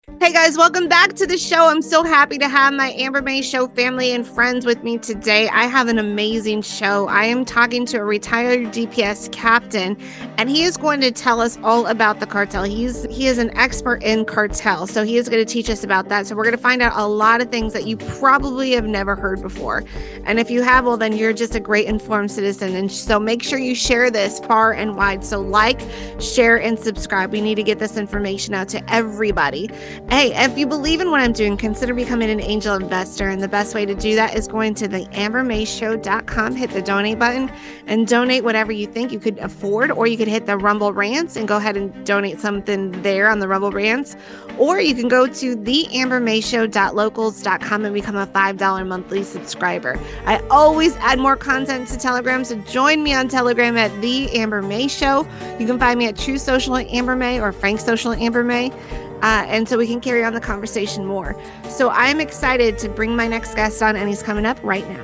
Hey guys, welcome back to the show. I'm so happy to have my Amber May Show family and friends with me today. I have an amazing show. I am talking to a retired DPS captain, and he is going to tell us all about the cartel. He is an expert in cartel, so he is going to teach us about that. So we're going to find out a lot of things that you probably have never heard before. And if you have, well, then you're just a great informed citizen. And so make sure you share this far and wide. So like, share, and subscribe. We need to get this information out to everybody. Hey, if you believe in what I'm doing, consider becoming an angel investor. And the best way to do that is going to the ambermayshow.com, hit the donate button, and donate whatever you think you could afford. Or you could hit the Rumble Rants and go ahead and donate something there on the Rumble Rants. Or you can go to theambermayshow.locals.com and become a $5 monthly subscriber. I always add more content to Telegram, so join me on Telegram at The Amber May Show. You can find me at True Social Amber May or Frank Social Amber May. And so we can carry on the conversation more. So I'm excited to bring my next guest on, and he's coming up right now.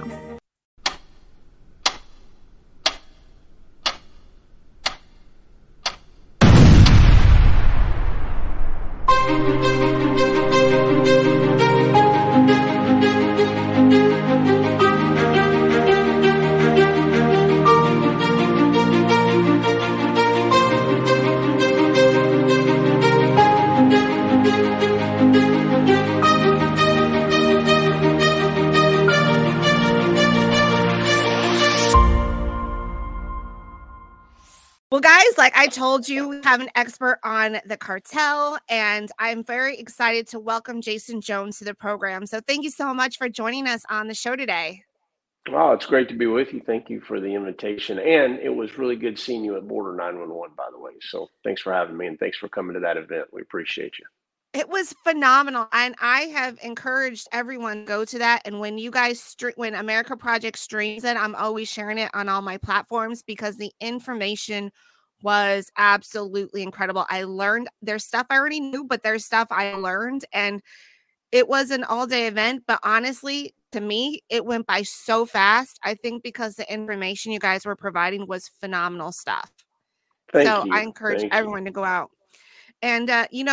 Well, guys, like I told you, we have an expert on the cartel, and I'm very excited to welcome Jason Jones to the program. So thank you so much for joining us on the show today. Oh, it's great to be with you. Thank you for the invitation. And it was really good seeing you at Border 911, by the way. So thanks for having me and thanks for coming to that event. We appreciate you. It was phenomenal, and I have encouraged everyone to go to that. And when you guys when America Project streams it, I'm always sharing it on all my platforms because the information was absolutely incredible. I learned there's stuff I already knew, but there's stuff I learned, and it was an all-day event. But honestly, to me, it went by so fast. I think because the information you guys were providing was phenomenal stuff. Thank So I you. encourage Thank you. everyone to go out. And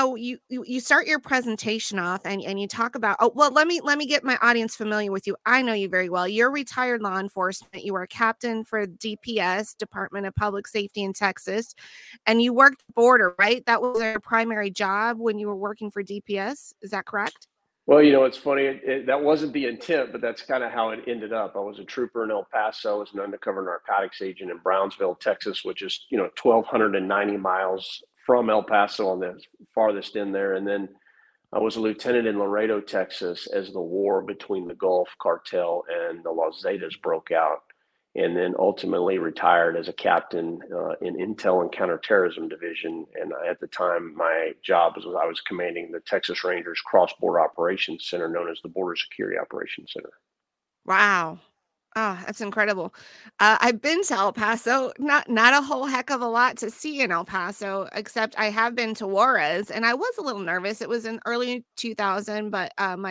you start your presentation off and you talk about, oh well, let me get my audience familiar with you. I know you very well. You're retired law enforcement. You were a captain for DPS, Department of Public Safety in Texas, and you worked border, right? That was your primary job when you were working for DPS. Is that correct? Well, it's funny. That wasn't the intent, but that's kind of how it ended up. I was a trooper in El Paso. I was an undercover narcotics agent in Brownsville, Texas, which is, 1,290 miles from El Paso on the farthest end there. And then I was a lieutenant in Laredo, Texas, as the war between the Gulf cartel and the Los Zetas broke out, and then ultimately retired as a captain in Intel and Counterterrorism Division. And at the time, my job was I was commanding the Texas Rangers Cross Border Operations Center, known as the Border Security Operations Center. Wow. Oh, that's incredible. I've been to El Paso, not a whole heck of a lot to see in El Paso, except I have been to Juarez, and I was a little nervous. It was in early 2000, but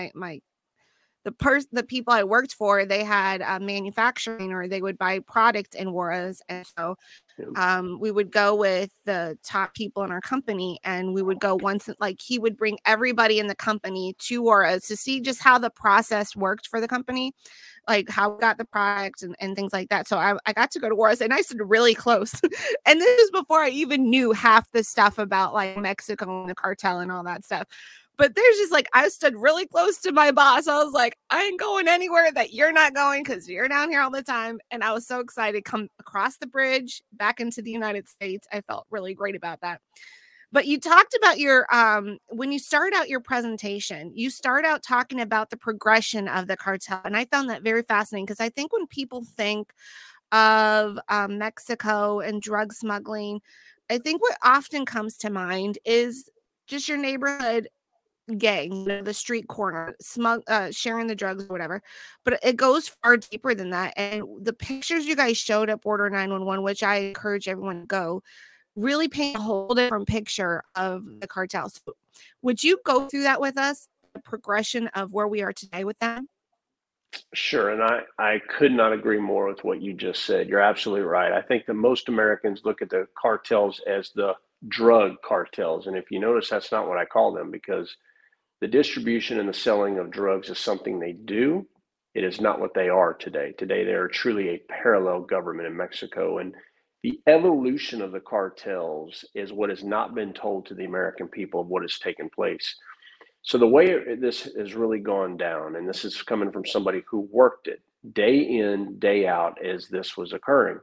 the people I worked for, they had manufacturing, or they would buy product in Juarez, and so we would go with the top people in our company, and we would go once, like he would bring everybody in the company to Juarez to see just how the process worked for the company, like how we got the product and things like that. So I got to go to Juarez, and I stood really close. And this was before I even knew half the stuff about like Mexico and the cartel and all that stuff. But there's just like, I stood really close to my boss. I was like, I ain't going anywhere that you're not going because you're down here all the time. And I was so excited to come across the bridge back into the United States. I felt really great about that. But you talked about your, when you start out your presentation, you start out talking about the progression of the cartel. And I found that very fascinating because I think when people think of Mexico and drug smuggling, I think what often comes to mind is just your neighborhood gang, the street corner, sharing the drugs or whatever. But it goes far deeper than that. And the pictures you guys showed at Border 911, which I encourage everyone to go, really paint a whole different picture of the cartel. So would you go through that with us, the progression of where we are today with them? Sure, and I could not agree more with what you just said. You're absolutely right. I think that most Americans look at the cartels as the drug cartels, and if you notice, that's not what I call them because The distribution and the selling of drugs is something they do. It is not what they are today. Today, they are truly a parallel government in Mexico. And the evolution of the cartels is what has not been told to the American people of what has taken place. So the way this has really gone down, and this is coming from somebody who worked it day in, day out as this was occurring,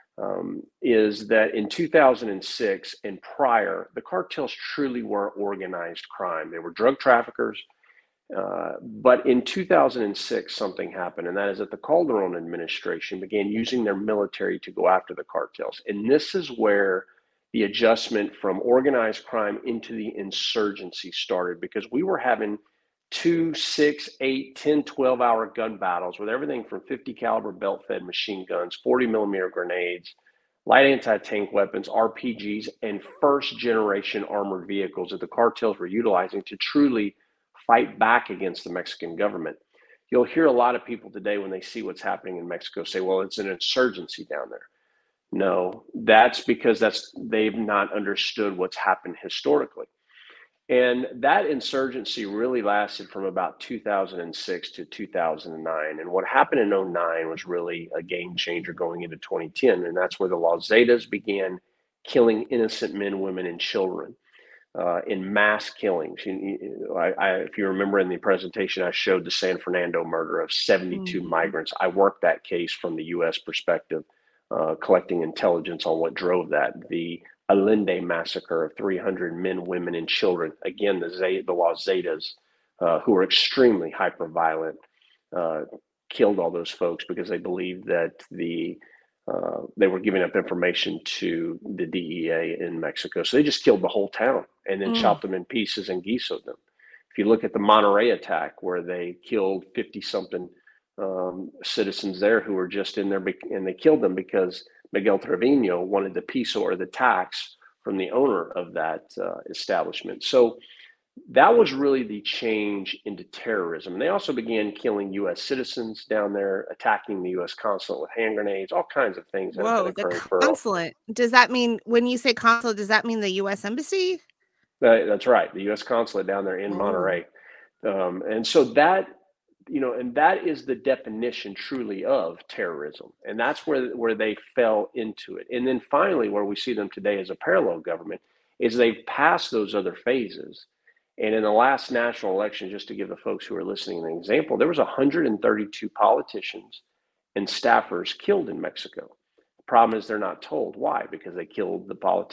is that in 2006 and prior, the cartels truly were organized crime. They were drug traffickers. But in 2006, something happened, and that is that the Calderon administration began using their military to go after the cartels. And this is where the adjustment from organized crime into the insurgency started, because we were having 2, 6, 8, 10, 12-hour gun battles with everything from 50 caliber belt-fed machine guns, 40 millimeter grenades, light anti-tank weapons, RPGs, and first generation armored vehicles that the cartels were utilizing to truly fight back against the Mexican government. You'll hear a lot of people today when they see what's happening in Mexico say, well, it's an insurgency down there. No, that's because they've not understood what's happened historically. And that insurgency really lasted from about 2006 to 2009. And what happened in 2009 was really a game changer going into 2010. And that's where the Los Zetas began killing innocent men, women, and children in mass killings. If you remember in the presentation, I showed the San Fernando murder of 72 migrants. I worked that case from the U.S. perspective, collecting intelligence on what drove that. The Allende massacre of 300 men, women, and children. Again, the Los Zetas, who were extremely hyper-violent, killed all those folks because they believed that they were giving up information to the DEA in Mexico. So they just killed the whole town and then chopped them in pieces and guisoed them. If you look at the Monterrey attack, where they killed 50-something citizens there who were just in there, and they killed them because Miguel Trevino wanted the piso or the tax from the owner of that establishment. So that was really the change into terrorism. And they also began killing U.S. citizens down there, attacking the U.S. consulate with hand grenades, all kinds of things. Whoa, the consulate. Does that mean, when you say consulate, does that mean the U.S. embassy? That's right, the U.S. consulate down there in Monterrey. And so that, and that is the definition truly of terrorism. And that's where they fell into it. And then finally, where we see them today as a parallel government, is they've passed those other phases. And in the last national election, just to give the folks who are listening an example, there was 132 politicians and staffers killed in Mexico. The problem is they're not told. Why? Because they killed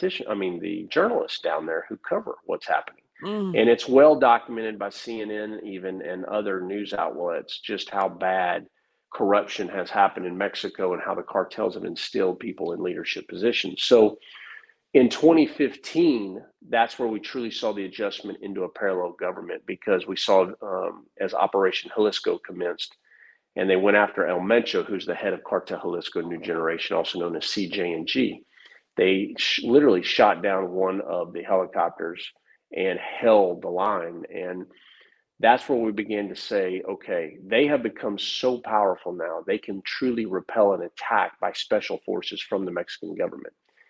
the journalists down there who cover what's happening. And it's well documented by CNN even and other news outlets just how bad corruption has happened in Mexico and how the cartels have instilled people in leadership positions. So in 2015, that's where we truly saw the adjustment into a parallel government, because we saw as Operation Jalisco commenced, and they went after El Mencho, who's the head of Cartel Jalisco New Generation, also known as CJ&G. They literally shot down one of the helicopters and held the line. And that's where we began to say, okay, they have become so powerful now, they can truly repel an attack by special forces from the Mexican government.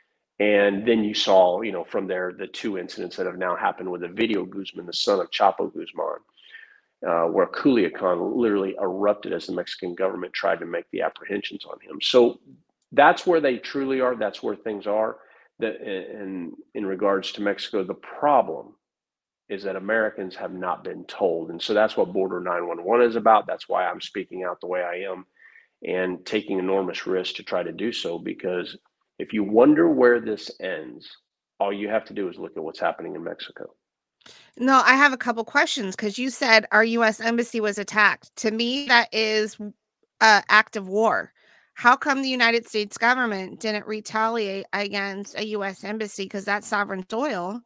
And then you saw, from there, the two incidents that have now happened with Ovidio Guzman, the son of Chapo Guzman, where Culiacan literally erupted as the Mexican government tried to make the apprehensions on him. So that's where they truly are. That's where things are. That in regards to Mexico, the problem is that Americans have not been told. And so that's what Border 911 is about. That's why I'm speaking out the way I am and taking enormous risks to try to do so, because if you wonder where this ends, all you have to do is look at what's happening in Mexico. No, I have a couple questions, because you said our U.S. embassy was attacked. To me, that is an act of war. How come the United States government didn't retaliate against a U.S. embassy, because that's sovereign soil,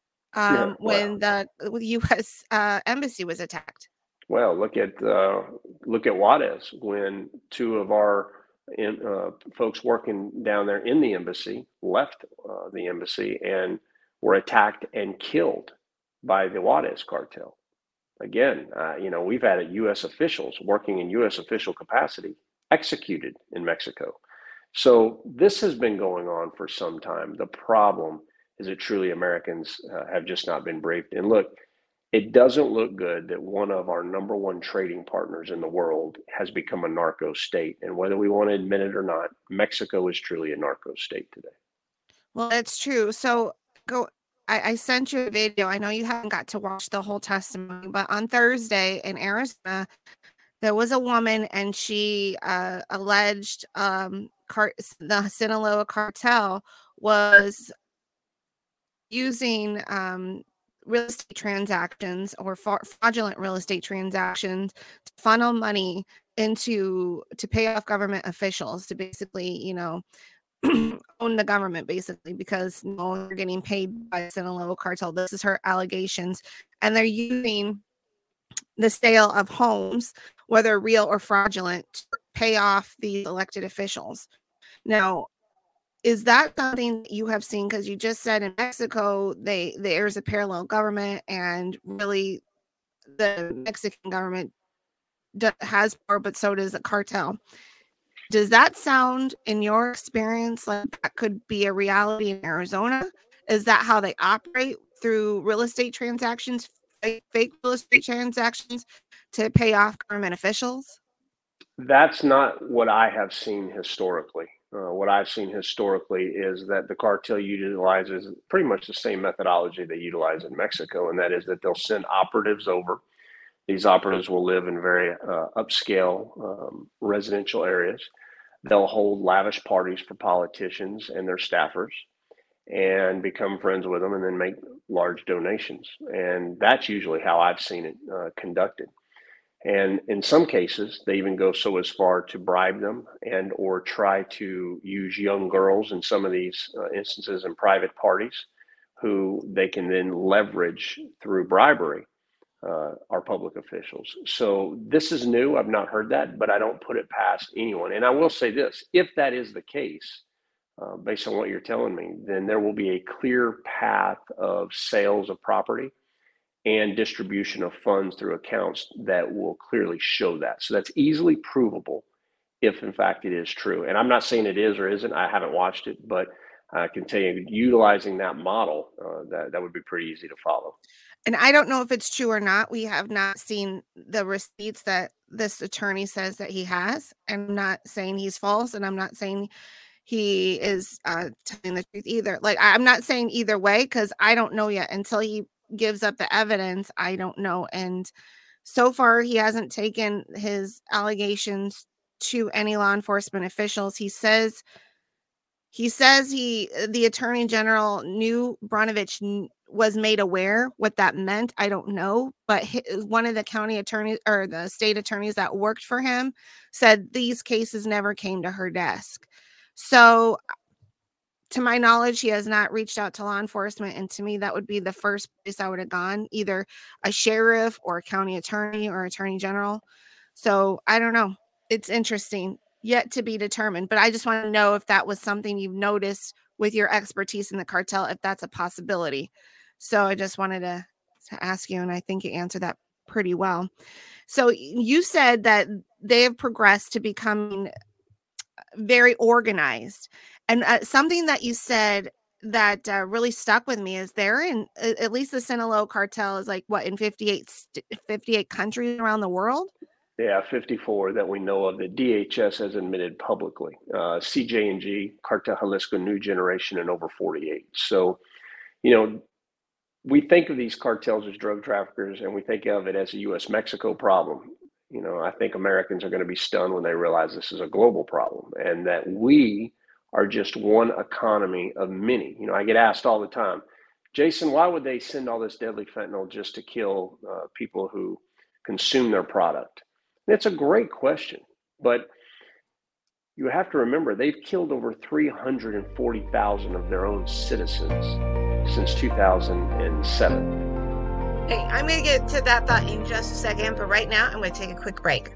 when the U.S. Embassy was attacked? Well, look at Juarez, when two of our folks working down there in the embassy left the embassy and were attacked and killed by the Juarez cartel. Again, we've had U.S. officials working in U.S. official capacity executed in Mexico. So this has been going on for some time. The problem is that truly Americans have just not been briefed. And look, It doesn't look good that one of our number one trading partners in the world has become a narco state. And whether we want to admit it or not, Mexico is truly a narco state today. Well, it's true. So go. I sent you a video. I know you haven't got to watch the whole testimony, but on Thursday in Arizona, there was a woman and she alleged the Sinaloa cartel was using real estate transactions or fraudulent real estate transactions to funnel money to pay off government officials to basically, own the government basically, because they're getting paid by Sinaloa cartel. This is her allegations. And they're using the sale of homes, whether real or fraudulent, to pay off the elected officials. Now, is that something that you have seen? Because you just said in Mexico, there's a parallel government, and really the Mexican government has power, but so does the cartel. Does that sound, in your experience, like that could be a reality in Arizona? Is that how they operate, through real estate transactions, fake real estate transactions to pay off government officials? That's not what I have seen historically. What I've seen historically is that the cartel utilizes pretty much the same methodology they utilize in Mexico, and that is that they'll send operatives over. These operatives will live in very upscale residential areas. They'll hold lavish parties for politicians and their staffers and become friends with them and then make large donations. And that's usually how I've seen it conducted. And in some cases, they even go so as far to bribe them and or try to use young girls in some of these instances in private parties, who they can then leverage through bribery, our public officials. So this is new. I've not heard that, but I don't put it past anyone. And I will say this, if that is the case, based on what you're telling me, then there will be a clear path of sales of property and distribution of funds through accounts that will clearly show that. So that's easily provable if in fact it is true. And I'm not saying it is or isn't. I haven't watched it, but I can tell you, utilizing that model, that would be pretty easy to follow. And I don't know if it's true or not. We have not seen the receipts that this attorney says that he has. I'm not saying he's false, and I'm not saying he is telling the truth either. Like, I'm not saying either way, because I don't know yet. Until he gives up the evidence, I don't know. And so far, he hasn't taken his allegations to any law enforcement officials. He says the attorney general knew Brnovich was made aware. What that meant, I don't know. But one of the county attorneys or the state attorneys that worked for him said these cases never came to her desk. So to my knowledge, he has not reached out to law enforcement. And to me, that would be the first place I would have gone, either a sheriff or a county attorney or attorney general. So I don't know. It's interesting, yet to be determined. But I just want to know if that was something you've noticed with your expertise in the cartel, if that's a possibility. So I just wanted to ask you, and I think you answered that pretty well. So you said that they have progressed to becoming very organized. And something that you said that really stuck with me is they're in, at least the Sinaloa cartel is like, what, in 58 countries around the world? Yeah, 54 that we know of that DHS has admitted publicly. CJ&G, Cartel Jalisco New Generation, and over 48. So, we think of these cartels as drug traffickers, and we think of it as a U.S.-Mexico problem. I think Americans are going to be stunned when they realize this is a global problem, and that we are just one economy of many. I get asked all the time, Jason, why would they send all this deadly fentanyl just to kill people who consume their product? And it's a great question, but you have to remember they've killed over 340,000 of their own citizens since 2007. Hey, I'm going to get to that thought in just a second, but right now I'm going to take a quick break.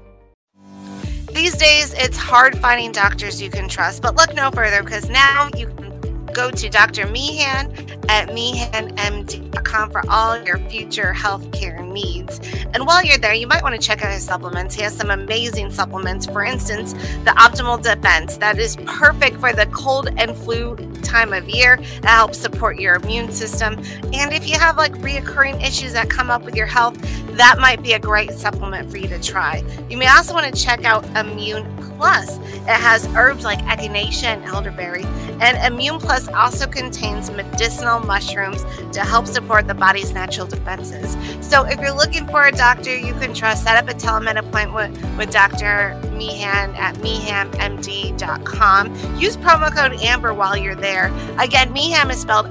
These days, it's hard finding doctors you can trust, but look no further, because now you can Go to Dr. Meehan at meehanmd.com for all your future healthcare needs. And while you're there, you might want to check out his supplements. He has some amazing supplements. For instance, the Optimal Defense. That is perfect for the cold and flu time of year. That helps support your immune system. And if you have like reoccurring issues that come up with your health, that might be a great supplement for you to try. You may also want to check out Immune Plus. It has herbs like echinacea and elderberry. And Immune Plus also contains medicinal mushrooms to help support the body's natural defenses. So if you're looking for a doctor you can trust, set up a telemed appointment with Dr. Meehan at meehanmd.com. Use promo code AMBER while you're there. Again, Meehan is spelled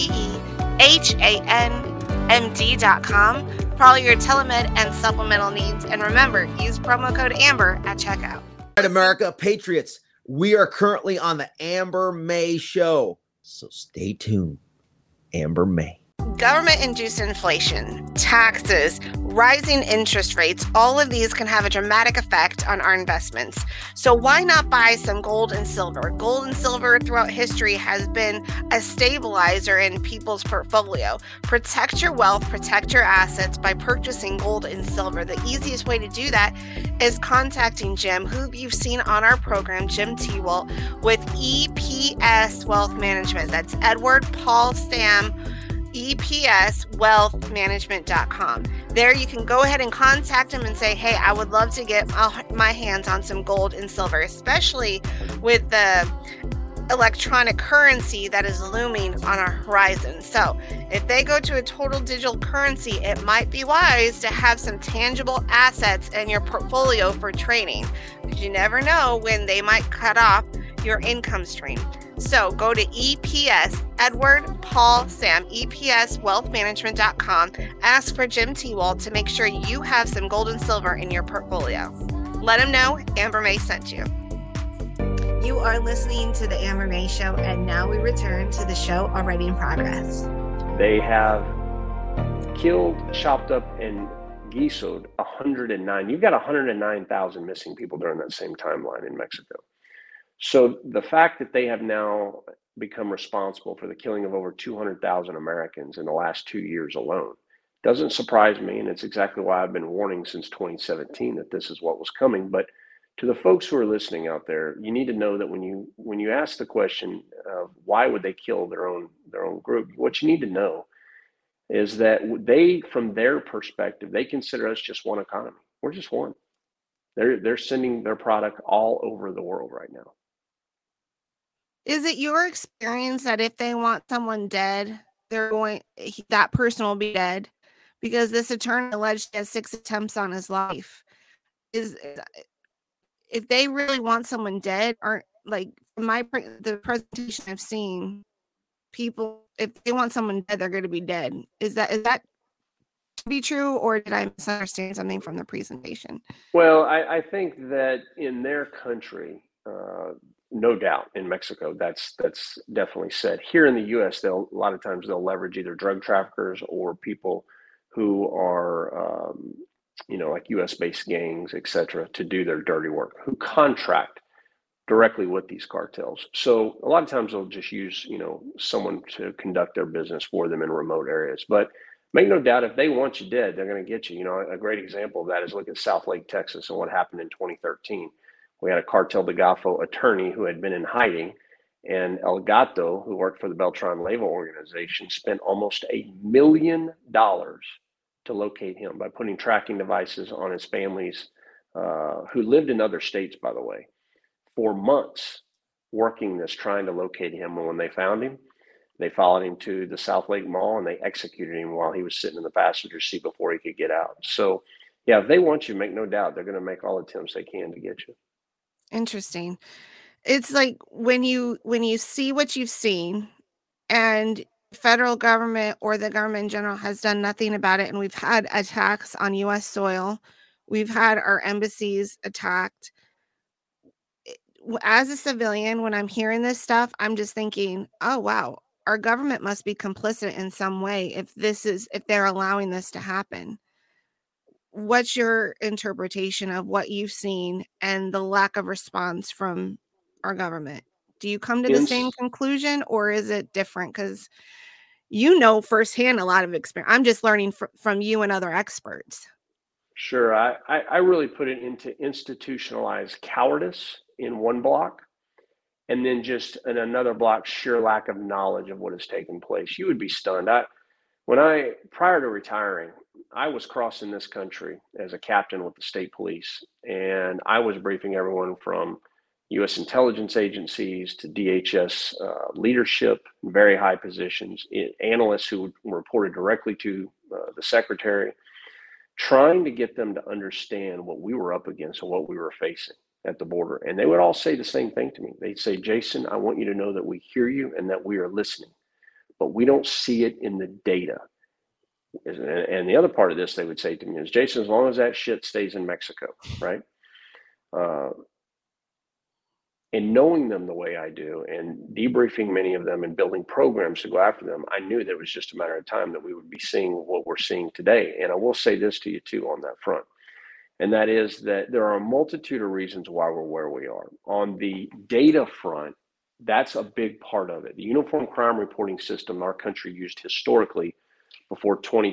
MEEHANMD.com for all your telemed and supplemental needs. And remember, use promo code AMBER at checkout. All right, America, Patriots, we are currently on the Amber May Show, so stay tuned. Amber May. Government-induced inflation, taxes, rising interest rates, all of these can have a dramatic effect on our investments. So why not buy some gold and silver? Gold and silver throughout history has been a stabilizer in people's portfolio. Protect your wealth, protect your assets by purchasing gold and silver. The easiest way to do that is contacting Jim, who you've seen on our program, Jim Tewalt, with EPS Wealth Management. That's Edward Paul Sam, EPSwealthmanagement.com. There you can go ahead and contact him and say, hey, I would love to get my hands on some gold and silver, especially with the electronic currency that is looming on our horizon. So if they go to a total digital currency, it might be wise to have some tangible assets in your portfolio for trading, because you never know when they might cut off your income stream. So go to EPS, Edward Paul Sam, EPSwealthmanagement.com. Ask for Jim Tewalt to make sure you have some gold and silver in your portfolio. Let him know Amber May sent you. You are listening to the Amber May Show, and now we return to the show already in progress. They have killed, chopped up, and guisoed 109. You've got 109,000 missing people during that same timeline in Mexico. So the fact that they have now become responsible for the killing of over 200,000 Americans in the last 2 years alone doesn't surprise me. And it's exactly why I've been warning since 2017 that this is what was coming. But to the folks who are listening out there, you need to know that when you ask the question of why would they kill their own group, what you need to know is that they, from their perspective, they consider us just one economy. We're just one. They're sending their product all over the world right now. Is it your experience that if they want someone dead, that person will be dead? Because this attorney alleged he has 6 attempts on his life. If they really want someone dead, or like the presentation I've seen, people, if they want someone dead, they're going to be dead. Is that to be true, or did I misunderstand something from the presentation? Well, I think that in their country, no doubt in Mexico, that's definitely said. Here in the U.S., a lot of times they'll leverage either drug traffickers or people who are, like U.S.-based gangs, et cetera, to do their dirty work, who contract directly with these cartels. So a lot of times they'll just use, someone to conduct their business for them in remote areas. But make no doubt, if they want you dead, they're going to get you. A great example of that is look at South Lake, Texas, and what happened in 2013. We had a Cartel de Golfo attorney who had been in hiding, and El Gato, who worked for the Beltran Leyva organization, spent almost $1 million to locate him by putting tracking devices on his families, who lived in other states, by the way, for months, working this, trying to locate him. And when they found him, they followed him to the South Lake Mall and they executed him while he was sitting in the passenger seat before he could get out. So, yeah, if they want you, make no doubt, they're going to make all attempts they can to get you. Interesting. It's like when you see what you've seen, and federal government or the government in general has done nothing about it, and we've had attacks on U.S. soil, we've had our embassies attacked. As a civilian, when I'm hearing this stuff, I'm just thinking, oh wow, our government must be complicit in some way if they're allowing this to happen. What's your interpretation of what you've seen and the lack of response from our government? Do you come to the same conclusion, or is it different? Because you know firsthand a lot of experience. I'm just learning from you and other experts. Sure. I really put it into institutionalized cowardice in one block, and then just in another block, sheer lack of knowledge of what has taken place. You would be stunned. Prior to retiring, I was crossing this country as a captain with the state police, and I was briefing everyone from U.S. intelligence agencies to DHS leadership, very high positions, analysts who reported directly to the secretary, trying to get them to understand what we were up against and what we were facing at the border. And they would all say the same thing to me. They'd say, Jason, I want you to know that we hear you and that we are listening, but we don't see it in the data. And the other part of this they would say to me is, Jason, as long as that shit stays in Mexico, right? And knowing them the way I do and debriefing many of them and building programs to go after them, I knew that it was just a matter of time that we would be seeing what we're seeing today. And I will say this to you too on that front. And that is that there are a multitude of reasons why we're where we are. On the data front, that's a big part of it. The Uniform Crime Reporting System our country used historically before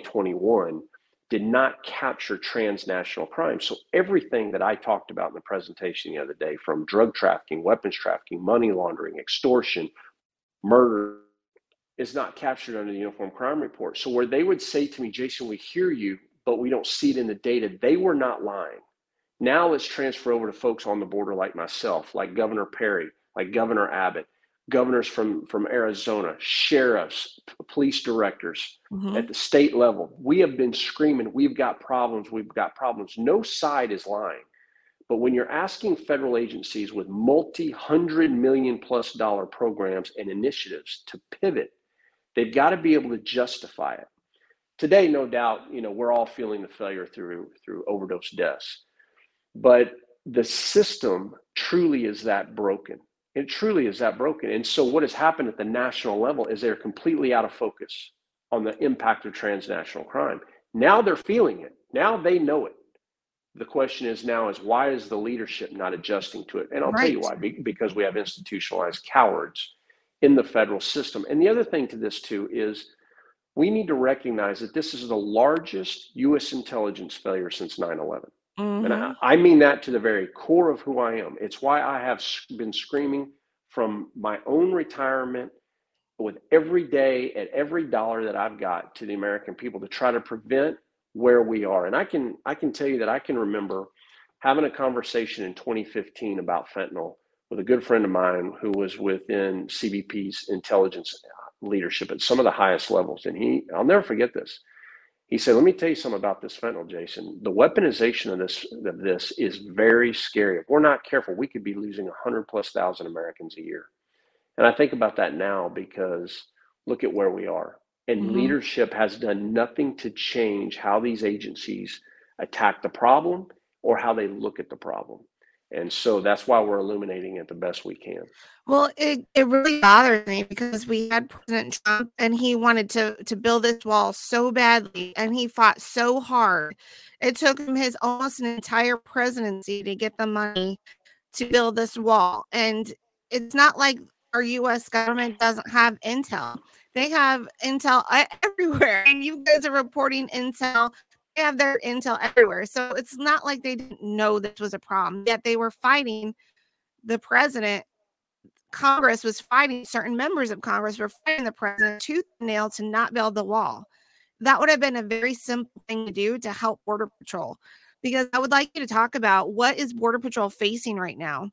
2021 did not capture transnational crime. So everything that I talked about in the presentation the other day, from drug trafficking, weapons trafficking, money laundering, extortion, murder, is not captured under the Uniform Crime Report. So where they would say to me, Jason, we hear you, but we don't see it in the data, they were not lying. Now let's transfer over to folks on the border like myself, like Governor Perry, like Governor Abbott, governors from Arizona, sheriffs, police directors at the state level. We have been screaming, we've got problems, we've got problems. No side is lying. But when you're asking federal agencies with multi-$100 million+ programs and initiatives to pivot, they've got to be able to justify it. Today, no doubt, we're all feeling the failure through overdose deaths. But the system truly is that broken. It truly is that broken. And so what has happened at the national level is they're completely out of focus on the impact of transnational crime. Now they're feeling it. Now they know it. The question is why is the leadership not adjusting to it? And I'll tell you why, because we have institutionalized cowards in the federal system. And the other thing to this too is we need to recognize that this is the largest U.S. intelligence failure since 9/11. And I mean that to the very core of who I am. It's why I have been screaming from my own retirement with every day at every dollar that I've got to the American people to try to prevent where we are. And I can tell you that I can remember having a conversation in 2015 about fentanyl with a good friend of mine who was within CBP's intelligence leadership at some of the highest levels. And I'll never forget this. He said, let me tell you something about this fentanyl, Jason. The weaponization of this is very scary. If we're not careful, we could be losing 100,000+ Americans a year. And I think about that now because look at where we are. And leadership has done nothing to change how these agencies attack the problem or how they look at the problem. And so that's why we're illuminating it the best we can. Well, it really bothers me because we had President Trump and he wanted to build this wall so badly and he fought so hard. It took him his almost an entire presidency to get the money to build this wall. And it's not like our U.S. government doesn't have intel. They have intel everywhere. And you guys are reporting intel. They have their intel everywhere. So it's not like they didn't know this was a problem, yet they were fighting the president. Congress was fighting, certain members of Congress were fighting the president tooth and nail to not build the wall. That would have been a very simple thing to do to help Border Patrol, because I would like you to talk about what is Border Patrol facing right now.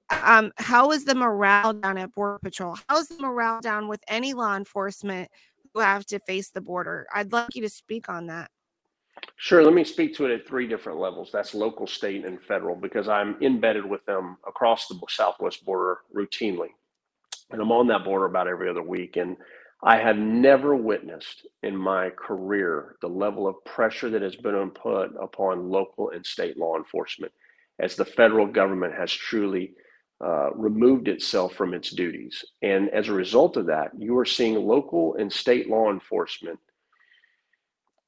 How is the morale down at Border Patrol? How is the morale down with any law enforcement who have to face the border? I'd like you to speak on that. Sure. Let me speak to it at three different levels. That's local, state, and federal, because I'm embedded with them across the southwest border routinely. And I'm on that border about every other week. And I have never witnessed in my career the level of pressure that has been put upon local and state law enforcement as the federal government has truly removed itself from its duties. And as a result of that, you are seeing local and state law enforcement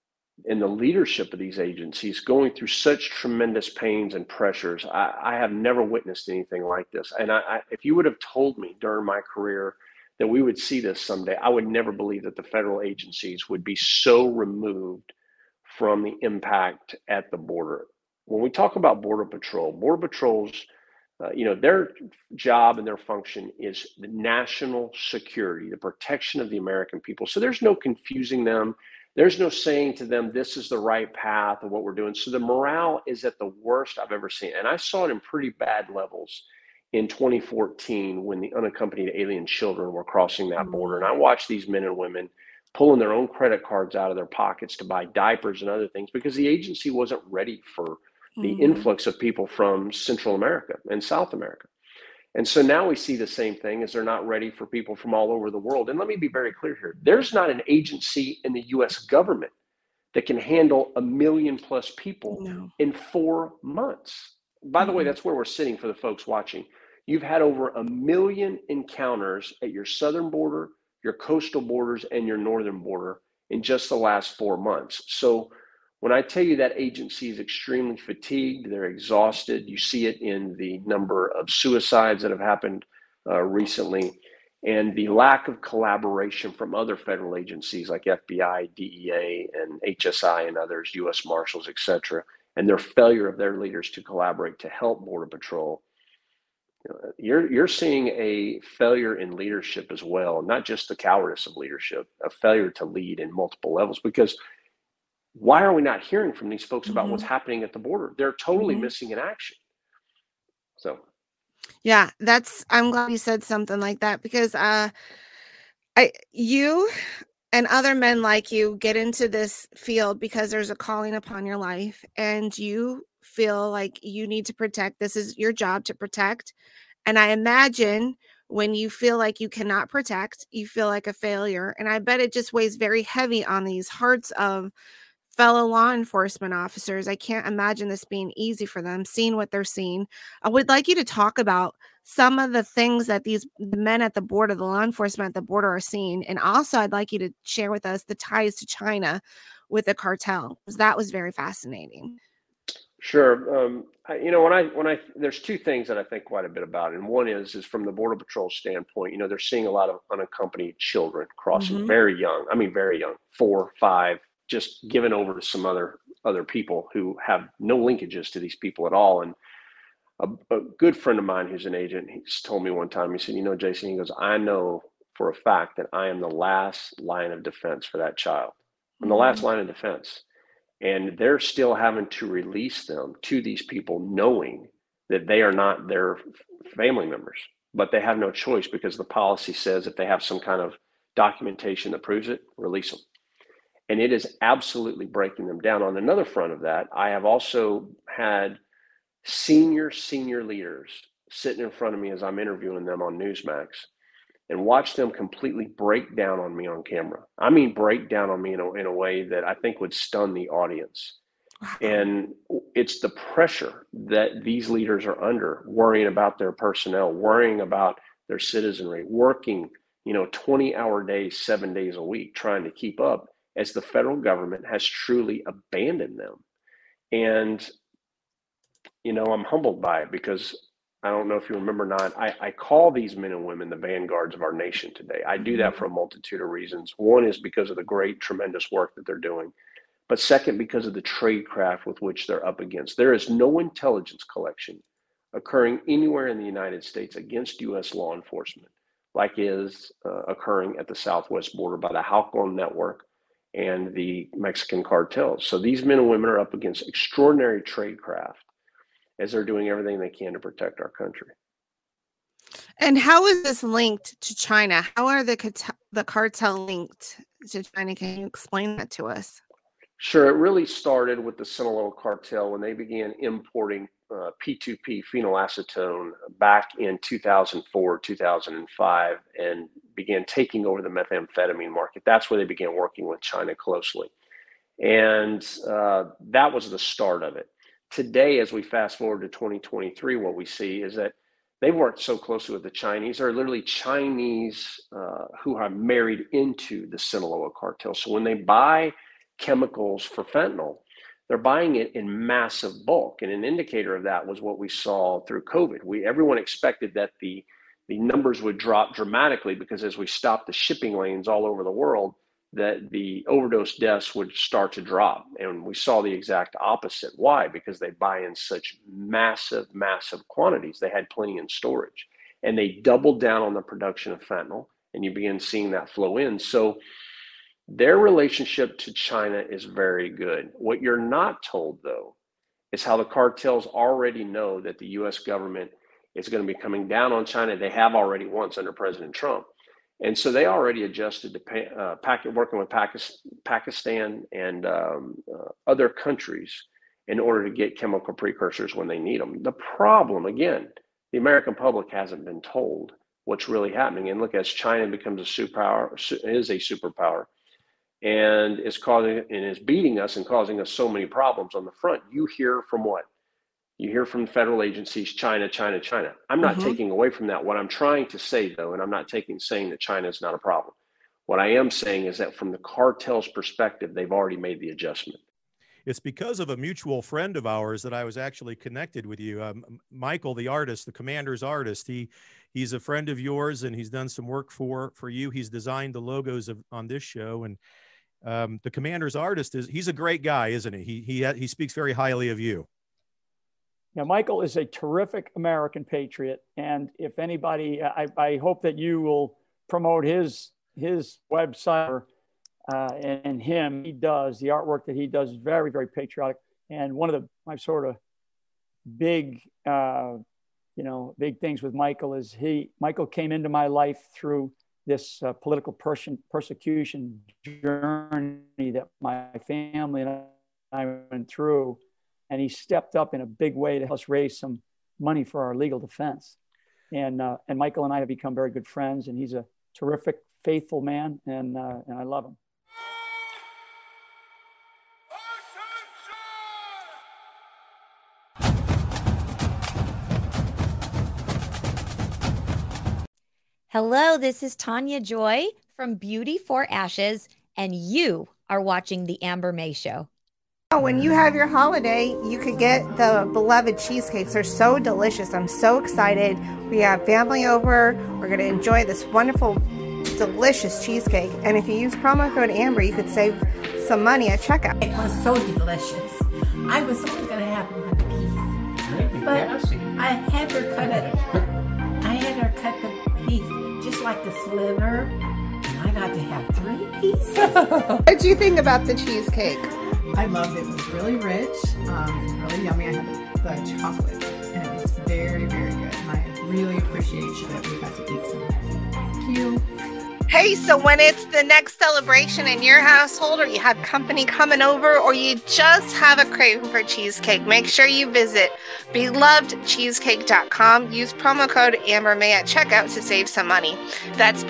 and the leadership of these agencies going through such tremendous pains and pressures. I have never witnessed anything like this. And if you would have told me during my career that we would see this someday, I would never believe that the federal agencies would be so removed from the impact at the border. When we talk about Border Patrol's, their job and their function is the national security, the protection of the American people. So there's no confusing them. There's no saying to them, this is the right path of what we're doing. So the morale is at the worst I've ever seen. And I saw it in pretty bad levels in 2014 when the unaccompanied alien children were crossing that border. And I watched these men and women pulling their own credit cards out of their pockets to buy diapers and other things because the agency wasn't ready for the influx of people from Central America and South America. And so now we see the same thing, as they're not ready for people from all over the world. And let me be very clear here. There's not an agency in the US government that can handle 1 million plus people in 4 months. By the way, that's where we're sitting for the folks watching. You've had over 1 million encounters at your southern border, your coastal borders, and your northern border in just the last 4 months. So when I tell you that agency is extremely fatigued, they're exhausted, you see it in the number of suicides that have happened recently, and the lack of collaboration from other federal agencies like FBI, DEA, and HSI and others, U.S. Marshals, et cetera, and their failure of their leaders to collaborate to help Border Patrol. You're seeing a failure in leadership as well, not just the cowardice of leadership, a failure to lead in multiple levels. Because why are we not hearing from these folks about what's happening at the border? They're totally missing in action. So, yeah, I'm glad you said something like that, because you and other men like you get into this field because there's a calling upon your life, and you feel like you need to protect. This is your job to protect. And I imagine when you feel like you cannot protect, you feel like a failure. And I bet it just weighs very heavy on these hearts of fellow law enforcement officers. I can't imagine this being easy for them, seeing what they're seeing. I would like you to talk about some of the things that the men at the border, the law enforcement at the border, are seeing. And also, I'd like you to share with us the ties to China with the cartel, because that was very fascinating. Sure. There's two things that I think quite a bit about. And one is from the Border Patrol standpoint, they're seeing a lot of unaccompanied children crossing, very young, 4, 5, just given over to some other people who have no linkages to these people at all. And a good friend of mine who's an agent, he's told me one time, he said, Jason, he goes, I know for a fact that I am the last line of defense for that child. I'm the last line of defense. And they're still having to release them to these people, knowing that they are not their family members, but they have no choice because the policy says if they have some kind of documentation that proves it, release them. And it is absolutely breaking them down. On another front of that, I have also had senior leaders sitting in front of me as I'm interviewing them on Newsmax, and watch them completely break down on me on camera. I mean, break down on me in a way that I think would stun the audience. And it's the pressure that these leaders are under, worrying about their personnel, worrying about their citizenry, working, 20-hour days, 7 days a week, trying to keep up, as the federal government has truly abandoned them. And, I'm humbled by it, because I don't know if you remember or not, I call these men and women the vanguards of our nation today. I do that for a multitude of reasons. One is because of the great, tremendous work that they're doing. But second, because of the tradecraft with which they're up against. There is no intelligence collection occurring anywhere in the United States against U.S. law enforcement like is occurring at the southwest border by the Halcon Network and the Mexican cartels. So these men and women are up against extraordinary tradecraft as they're doing everything they can to protect our country. And how is this linked to China? How are the cartel linked to China? Can you explain that to us? Sure. It really started with the Sinaloa cartel when they began importing P2P, phenylacetone, back in 2004, 2005, and began taking over the methamphetamine market. That's where they began working with China closely. And that was the start of it. Today, as we fast forward to 2023, what we see is that they've worked so closely with the Chinese. There are literally Chinese who are married into the Sinaloa cartel. So when they buy chemicals for fentanyl, they're buying it in massive bulk. And an indicator of that was what we saw through COVID. Everyone expected that the numbers would drop dramatically, because as we stopped the shipping lanes all over the world, that the overdose deaths would start to drop. And we saw the exact opposite. Why? Because they buy in such massive quantities. They had plenty in storage, and they doubled down on the production of fentanyl, and you begin seeing that flow in. So their relationship to China is very good. What you're not told, though, is how the cartels already know that the US government is going to be coming down on China. They have already once under President Trump. And so they already adjusted to working with Pakistan and other countries in order to get chemical precursors when they need them. The problem, again, the American public hasn't been told what's really happening. And look, as China becomes a superpower, and is beating us and causing us so many problems on the front, you hear from what? You hear from federal agencies, China. I'm not taking away from that. What I'm trying to say, though, and I'm not saying that China is not a problem. What I am saying is that from the cartel's perspective, they've already made the adjustment. It's because of a mutual friend of ours that I was actually connected with you. Michael, the artist, the Commander's artist, he's a friend of yours, and he's done some work for you. He's designed the logos on this show. And the Commander's artist, he's a great guy, isn't he? He speaks very highly of you. Now, Michael is a terrific American patriot. And if anybody, I hope that you will promote his website and him. He does the artwork that he does is very, very patriotic. And one of my sort of big, big things with Michael is Michael came into my life through this political persecution journey that my family and I went through. And he stepped up in a big way to help us raise some money for our legal defense. And Michael and I have become very good friends, and he's a terrific, faithful man, and I love him. Hello, this is Tanya Joy from Beauty for Ashes, and you are watching The Amber May Show. When you have your holiday, you could get the beloved cheesecakes. They're so delicious. I'm so excited. We have family over. We're going to enjoy this wonderful, delicious cheesecake. And if you use promo code Amber, you could save some money at checkout. It was so delicious. I was only going to have one piece, but I had her cut the piece just like the sliver, and I got to have 3 pieces. What did you think about the cheesecake? I loved it. It was really rich, really yummy. I had the chocolate, and it was very, very good. And I really appreciate that we got to eat some. Thank you. Hey, so when it's the next celebration in your household, or you have company coming over, or you just have a craving for cheesecake, make sure you visit belovedcheesecake.com. Use promo code AmberMay at checkout to save some money. That's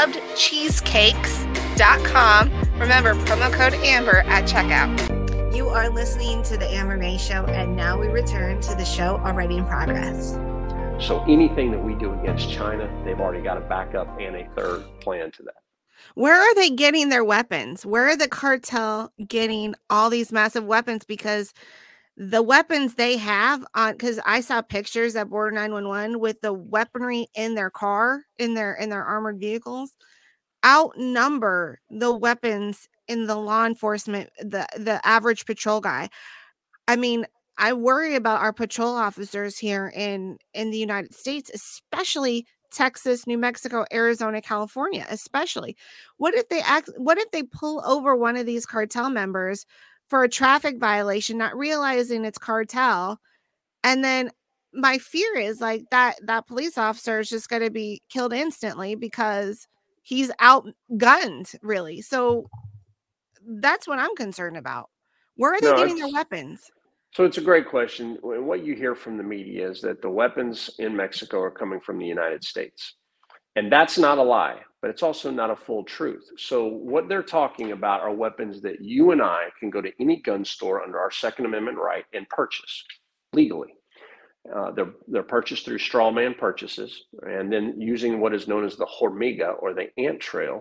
belovedcheesecakes.com. Remember, promo code Amber at checkout. You are listening to The Amber May Show, and now we return to the show already in progress. So anything that we do against China, they've already got a backup and a third plan to that. Where are they getting their weapons? Where are the cartel getting all these massive weapons? Because the weapons they have on, because I saw pictures at Border 911 with the weaponry in their car, in their armored vehicles, outnumber the weapons in the law enforcement, the average patrol guy. I mean, I worry about our patrol officers here in the United States, especially Texas, New Mexico, Arizona, California, especially. What if they pull over one of these cartel members for a traffic violation, not realizing it's cartel? And then my fear is like that police officer is just going to be killed instantly because he's outgunned, really. So that's what I'm concerned about. Where are they getting their weapons? So it's a great question. What you hear from the media is that the weapons in Mexico are coming from the United States. And that's not a lie, but it's also not a full truth. So what they're talking about are weapons that you and I can go to any gun store under our Second Amendment right and purchase legally. They're purchased through straw man purchases, and then using what is known as the hormiga or the ant trail,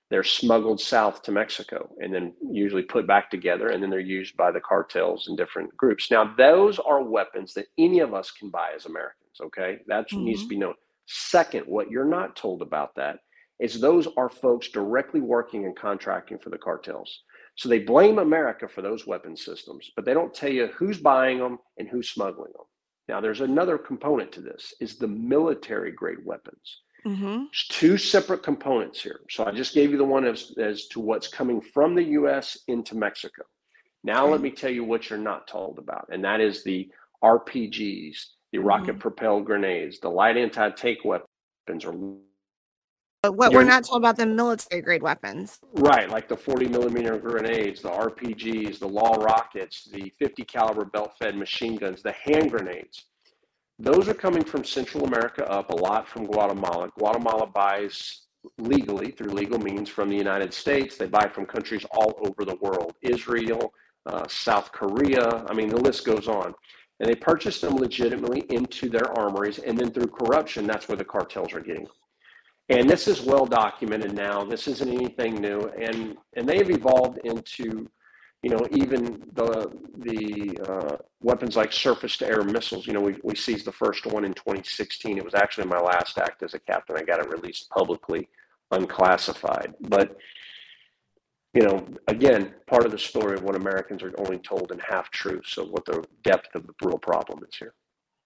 They're smuggled south to Mexico and then usually put back together, and then they're used by the cartels and different groups. Now, those are weapons that any of us can buy as Americans, okay? That needs to be known. Second, what you're not told about that is those are folks directly working and contracting for the cartels. So they blame America for those weapon systems, but they don't tell you who's buying them and who's smuggling them. Now, there's another component to this, is the military grade weapons. There's two separate components here. So I just gave you the one as to what's coming from the U.S. into Mexico. Now let me tell you what you're not told about, and that is the RPGs, the rocket-propelled grenades, the light anti-tank weapons, or what we're not told about the military grade weapons. Right, like the 40 millimeter grenades, the RPGs, the LAW rockets, the 50 caliber belt-fed machine guns, the hand grenades. Those are coming from Central America up, a lot from Guatemala. Guatemala buys legally, through legal means, from the United States. They buy from countries all over the world, Israel, South Korea. I mean, the list goes on. And they purchase them legitimately into their armories, and then through corruption, that's where the cartels are getting them. And this is well documented now. This isn't anything new. And they have evolved into, you know, even the weapons like surface-to-air missiles. You know, we seized the first one in 2016. It was actually my last act as a captain. I got it released publicly, unclassified. But, you know, again, part of the story of what Americans are only told in half truths of what the depth of the real problem is here.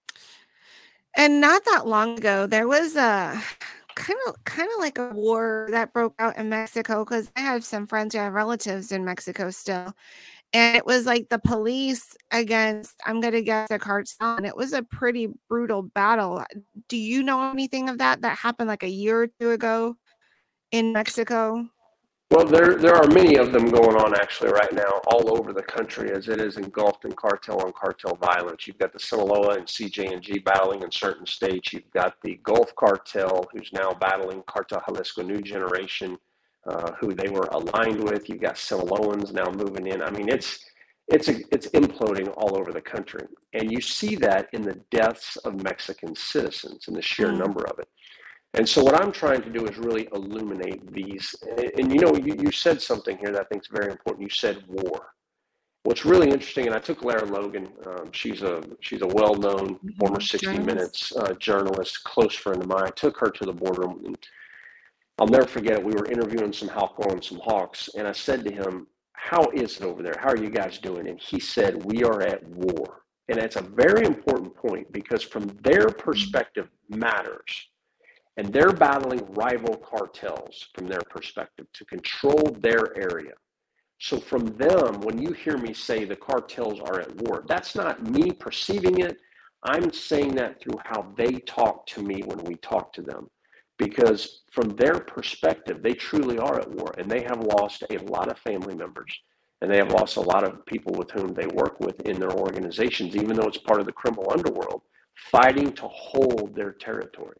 And not that long ago, there was a kind of like a war that broke out in Mexico, because I have some friends who have relatives in Mexico still. And it was like the police against, I'm going to guess, the cartel. And it was a pretty brutal battle. Do you know anything of that happened like a year or two ago in Mexico? Well, there are many of them going on actually right now all over the country, as it is engulfed in cartel on cartel violence. You've got the Sinaloa and CJ&G battling in certain states. You've got the Gulf Cartel, who's now battling Cartel Jalisco New Generation, who they were aligned with. You've got Sinaloans now moving in. I mean, it's imploding all over the country. And you see that in the deaths of Mexican citizens and the sheer number of it. And so what I'm trying to do is really illuminate these. And you know, you said something here that I think is very important. You said war. What's really interesting, and I took Lara Logan. She's a well-known former 60 Minutes journalist, close friend of mine. I took her to the boardroom, and I'll never forget it. We were interviewing some Halcon and some Hawks, and I said to him, "How is it over there? How are you guys doing?" And he said, "We are at war." And that's a very important point, because from their perspective matters. And they're battling rival cartels from their perspective to control their area. So from them, when you hear me say the cartels are at war, that's not me perceiving it. I'm saying that through how they talk to me when we talk to them. Because from their perspective, they truly are at war, and they have lost a lot of family members, and they have lost a lot of people with whom they work with in their organizations, even though it's part of the criminal underworld, fighting to hold their territory.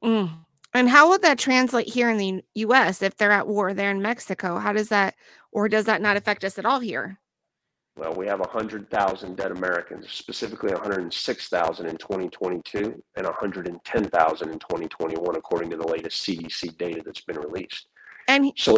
And how would that translate here in the U.S. if they're at war there in Mexico? How does that, or does that not affect us at all here? Well, we have 100,000 dead Americans, specifically 106,000 in 2022 and 110,000 in 2021, according to the latest CDC data that's been released. And so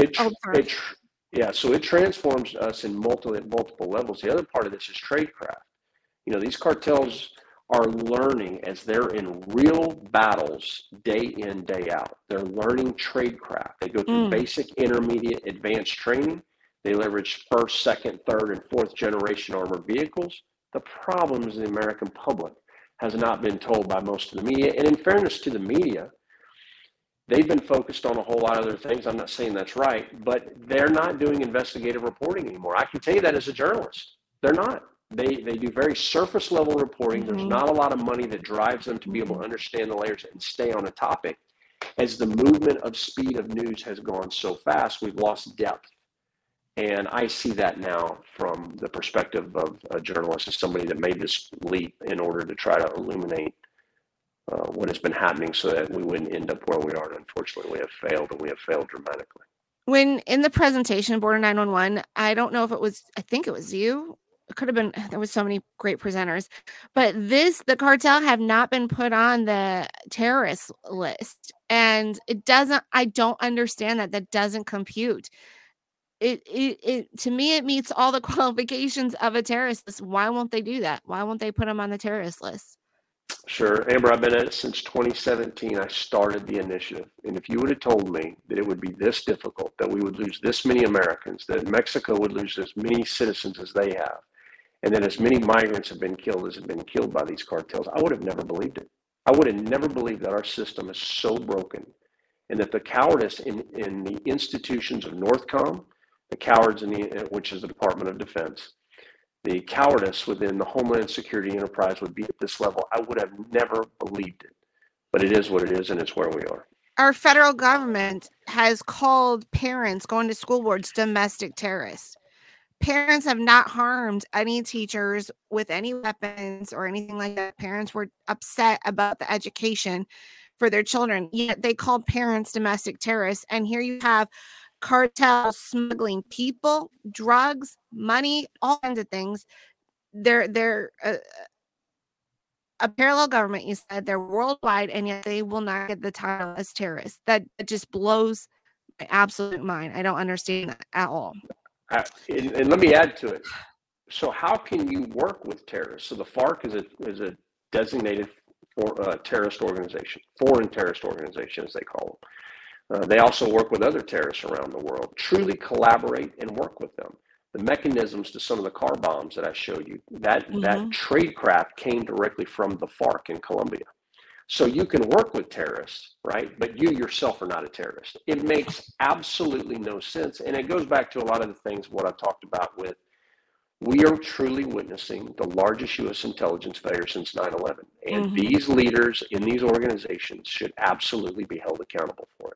so it transforms us in multiple levels. The other part of this is tradecraft. You know, these cartels are learning as they're in real battles day in, day out. They're learning tradecraft. They go through basic, intermediate, advanced training. They leverage first, second, third, and fourth generation armored vehicles. The problem is the American public has not been told by most of the media. And in fairness to the media, they've been focused on a whole lot of other things. I'm not saying that's right, but they're not doing investigative reporting anymore. I can tell you that as a journalist. They're not. They do very surface level reporting. There's not a lot of money that drives them to be able to understand the layers and stay on a topic. As the movement of speed of news has gone so fast, we've lost depth. And I see that now from the perspective of a journalist, as somebody that made this leap in order to try to illuminate what has been happening so that we wouldn't end up where we are. And unfortunately, we have failed, and we have failed dramatically. When in the presentation, Border 911, I don't know if it was, I think it was you. It could have been, there was so many great presenters, but the cartel have not been put on the terrorist list. And I don't understand that. That doesn't compute. It to me, it meets all the qualifications of a terrorist list. Why won't they do that? Why won't they put them on the terrorist list? Sure. Amber, I've been at it since 2017. I started the initiative. And if you would have told me that it would be this difficult, that we would lose this many Americans, that Mexico would lose as many citizens as they have, and that as many migrants have been killed as have been killed by these cartels, I would have never believed it. I would have never believed that our system is so broken, and that the cowardice in the institutions of NORTHCOM, the cowards which is the Department of Defense, the cowardice within the Homeland Security enterprise would be at this level. I would have never believed it, but it is what it is, and it's where we are. Our federal government has called parents going to school boards domestic terrorists. Parents have not harmed any teachers with any weapons or anything like that. Parents were upset about the education for their children, yet they called parents domestic terrorists. And here you have cartels smuggling people, drugs, money, all kinds of things. They're a parallel government. You said they're worldwide, and yet they will not get the title as terrorists. That just blows my absolute mind. I don't understand that at all. And let me add to it. So how can you work with terrorists? So the FARC is a designated terrorist organization, foreign terrorist organization, as they call them. They also work with other terrorists around the world. Truly collaborate and work with them. The mechanisms to some of the car bombs that I showed you, that trade craft came directly from the FARC in Colombia. So you can work with terrorists, right? But you yourself are not a terrorist. It makes absolutely no sense. And it goes back to a lot of the things what I talked about with, we are truly witnessing the largest U.S. intelligence failure since 9/11. And these leaders in these organizations should absolutely be held accountable for it.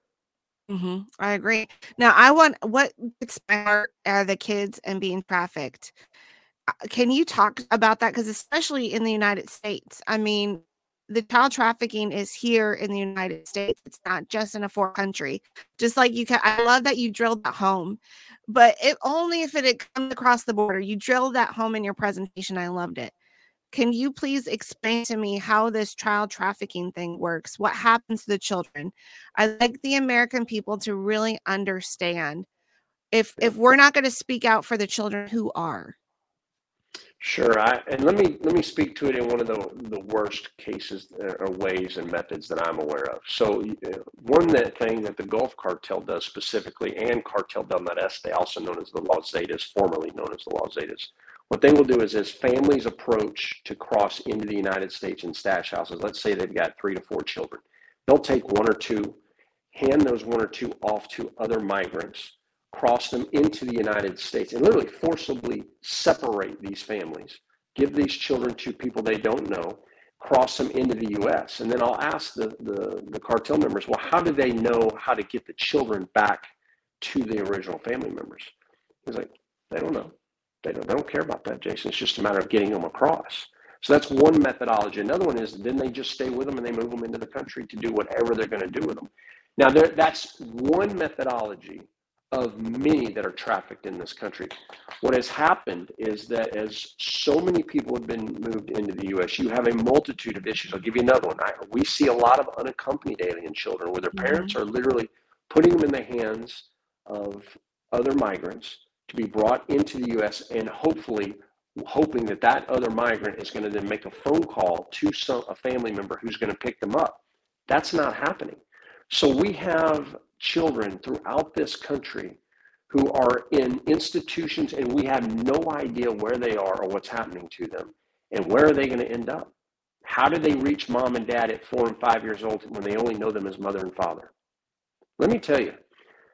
I agree. Now, what gets my heart are the kids and being trafficked. Can you talk about that? Because especially in the United States, I mean, the child trafficking is here in the United States. It's not just in a foreign country. Just like I love that you drilled that home, but only if it had come across the border. You drilled that home in your presentation. I loved it. Can you please explain to me how this child trafficking thing works? What happens to the children? I'd like the American people to really understand. If we're not going to speak out for the children, who are? Sure. And let me speak to it in one of the worst cases or ways and methods that I'm aware of. So one thing that the Gulf Cartel does specifically, and Cartel del Noreste, also known as the Los Zetas, formerly known as the Los Zetas, what they will do is as families approach to cross into the United States in stash houses, let's say they've got 3 to 4 children, they'll take 1 or 2, hand those 1 or 2 off to other migrants, cross them into the United States, and literally forcibly separate these families, give these children to people they don't know, cross them into the U.S. And then I'll ask the cartel members, well, how do they know how to get the children back to the original family members? He's like, they don't know. They don't care about that, Jason. It's just a matter of getting them across. So that's one methodology. Another one is then they just stay with them and they move them into the country to do whatever they're going to do with them. Now, that's one methodology of many that are trafficked in this country. What has happened is that as so many people have been moved into the U.S., you have a multitude of issues. I'll give you another one. We see a lot of unaccompanied alien children where their parents are literally putting them in the hands of other migrants to be brought into the U.S. and hopefully hoping that other migrant is going to then make a phone call to a family member who's going to pick them up. That's not happening. So we have children throughout this country who are in institutions and we have no idea where they are or what's happening to them. And where are they going to end up? How do they reach mom and dad at 4 and 5 years old when they only know them as mother and father? Let me tell you,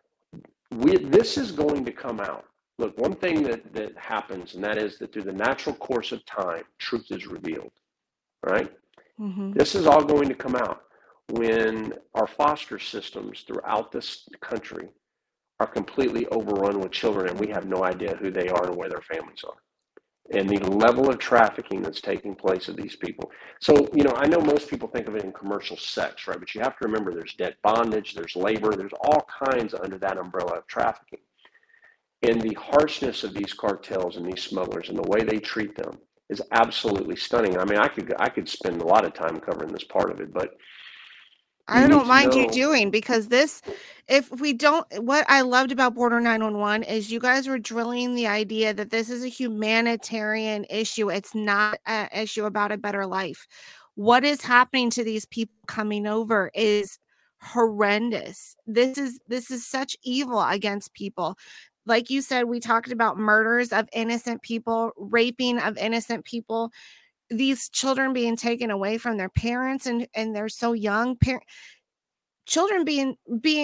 this is going to come out. Look, one thing that happens, and that is that through the natural course of time, truth is revealed, right? This is all going to come out when our foster systems throughout this country are completely overrun with children and we have no idea who they are and where their families are. And the level of trafficking that's taking place of these people. So, I know most people think of it in commercial sex, right? But you have to remember there's debt bondage, there's labor, there's all kinds under that umbrella of trafficking. And the harshness of these cartels and these smugglers and the way they treat them is absolutely stunning. I mean, I could spend a lot of time covering this part of it, but I need don't to mind you know. doing, because this, if we don't, what I loved about Border 911 is you guys were drilling the idea that this is a humanitarian issue. It's not an issue about a better life. What is happening to these people coming over is horrendous. This is such evil against people. Like you said, we talked about murders of innocent people, raping of innocent people, these children being taken away from their parents, and they're so young. Children being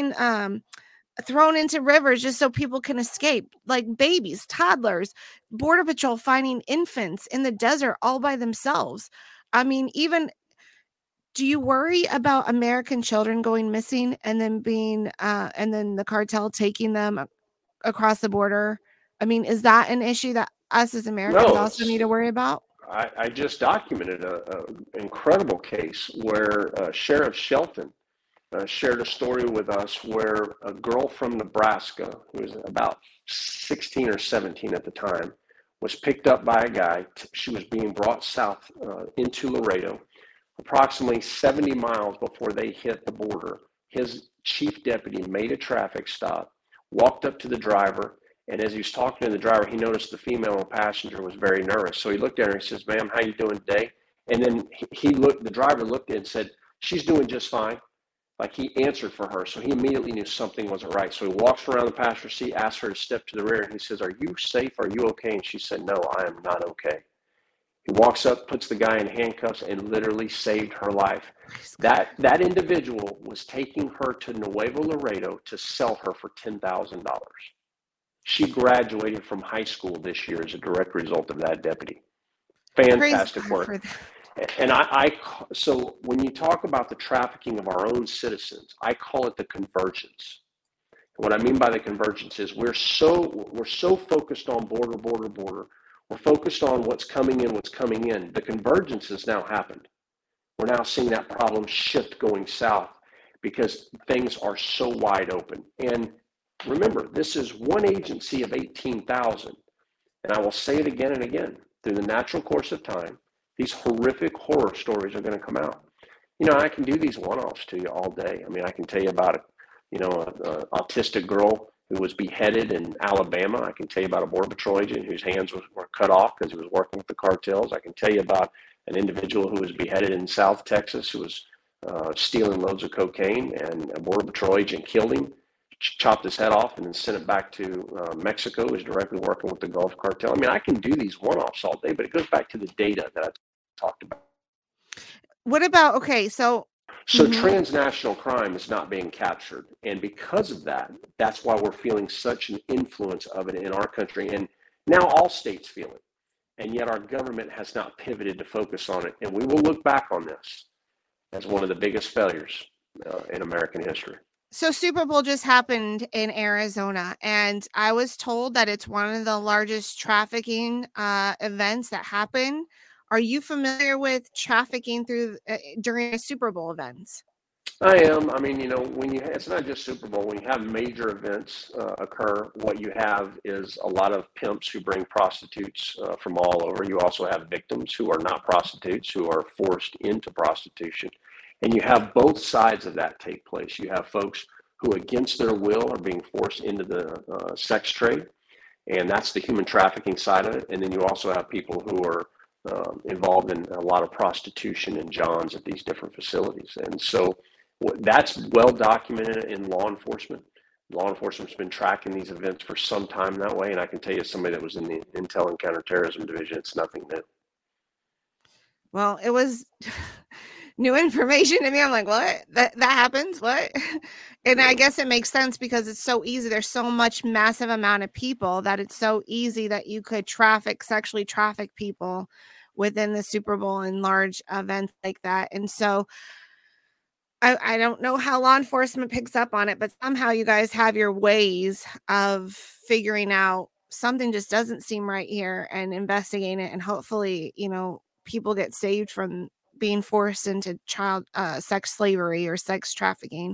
thrown into rivers just so people can escape, like babies, toddlers, Border Patrol finding infants in the desert all by themselves. I mean, even, do you worry about American children going missing and then being and then the cartel taking them across the border? I mean, is that an issue that us as Americans No, also need to worry about? I just documented a incredible case where Sheriff Shelton shared a story with us where a girl from Nebraska, who was about 16 or 17 at the time, was picked up by a guy. She was being brought south into Laredo. Approximately 70 miles before they hit the border, his chief deputy made a traffic stop, walked up to the driver, and as he was talking to the driver, he noticed the female passenger was very nervous. So he looked at her and he says, "Ma'am, how you doing today?" And then the driver looked at it and said, "She's doing just fine." Like, he answered for her. So he immediately knew something wasn't right. So he walks around the passenger seat, asks her to step to the rear, and he says, "Are you safe? Are you okay?" And she said, "No, I am not okay." He walks up, puts the guy in handcuffs, and literally saved her life. That individual was taking her to Nuevo Laredo to sell her for $10,000. She graduated from high school this year as a direct result of that deputy. Fantastic work. And so when you talk about the trafficking of our own citizens, I call it the convergence. What I mean by the convergence is we're so focused on border. We're focused on what's coming in. The convergence has now happened. We're now seeing that problem shift going south because things are so wide open. And remember, this is one agency of 18,000. And I will say it again and again. Through the natural course of time, these horrific horror stories are going to come out. I can do these one-offs to you all day. I mean, I can tell you about an autistic girl who was beheaded in Alabama. I can tell you about a Border Patrol agent whose hands were cut off because he was working with the cartels. I can tell you about an individual who was beheaded in South Texas who was stealing loads of cocaine, and a Border Patrol agent killed him, chopped his head off, and then sent it back to Mexico. Who's directly working with the Gulf cartel. I mean, I can do these one-offs all day, but it goes back to the data that I talked about. What about, okay, so transnational crime is not being captured. And because of that, that's why we're feeling such an influence of it in our country. And now all states feel it. And yet our government has not pivoted to focus on it. And we will look back on this as one of the biggest failures in American history. So Super Bowl just happened in Arizona, and I was told that it's one of the largest trafficking events that happen. Are you familiar with trafficking during a Super Bowl events? I am. I mean, it's not just Super Bowl. When you have major events occur, what you have is a lot of pimps who bring prostitutes from all over. You also have victims who are not prostitutes, who are forced into prostitution. And you have both sides of that take place. You have folks who, against their will, are being forced into the sex trade. And that's the human trafficking side of it. And then you also have people who are involved in a lot of prostitution and johns at these different facilities. And so that's well documented in law enforcement. Law enforcement's been tracking these events for some time that way. And I can tell you, somebody that was in the Intel and Counterterrorism Division, it's nothing new. Well, it was new information to me. I'm like, what? That happens? What? And I guess it makes sense because it's so easy. There's so much massive amount of people that it's so easy that you could sexually traffic people within the Super Bowl and large events like that. And so I don't know how law enforcement picks up on it, but somehow you guys have your ways of figuring out something just doesn't seem right here and investigating it. And hopefully, people get saved from being forced into child sex slavery or sex trafficking.